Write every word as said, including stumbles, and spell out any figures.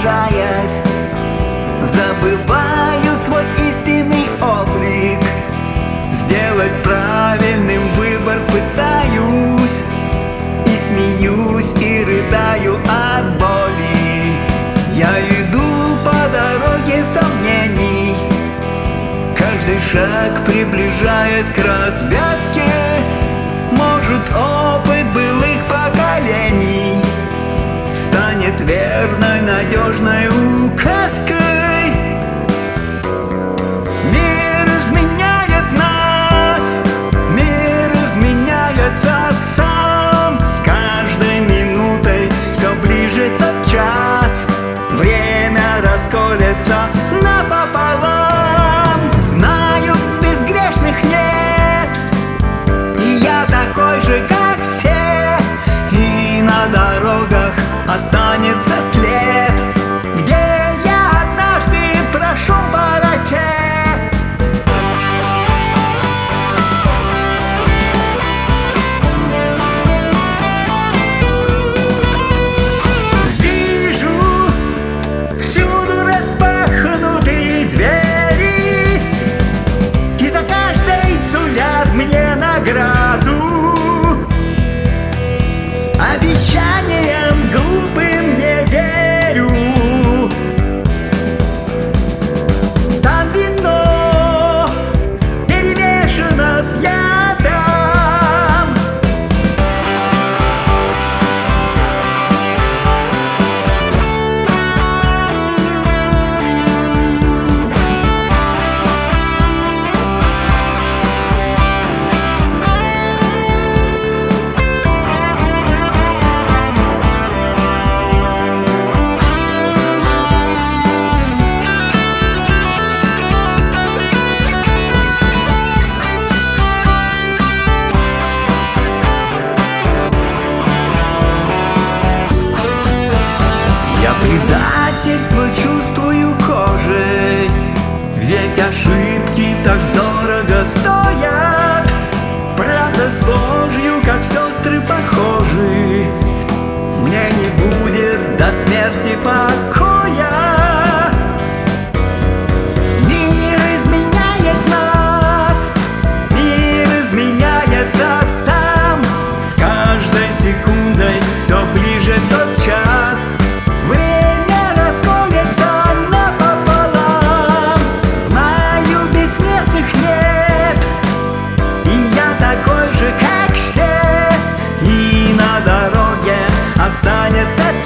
сражаясь, забываю свой истинный облик. Сделать правильным выбор пытаюсь, и смеюсь, и рыдаю от боли. Я иду по дороге сомнений, каждый шаг приближает к развязке. Может, опыт былых поколений станет верной, надежной указкой. Мир изменяет нас, мир изменяется сам. С каждой минутой все ближе тот час, время расколется напополам. Знаю, безгрешных нет, и я такой же, как все. И на дорогах останется след, где я однажды прошел по росе. Вижу всюду распахнутые двери, и за каждой сулят мне награду. Обещаниям глупым не верю. Там вино перемешано с ядом. Я предательство чувствую кожей, ведь ошибки так дорого стоят. Правда с ложью, как сестры, похожи. Мне не будет до смерти покоя. Мир изменяет нас, мир изменяется сам. С каждой секундой все ближе тот час, время расколется напополам. Знаю, бессмертных нет, и я такой же, как все. И на дороге останется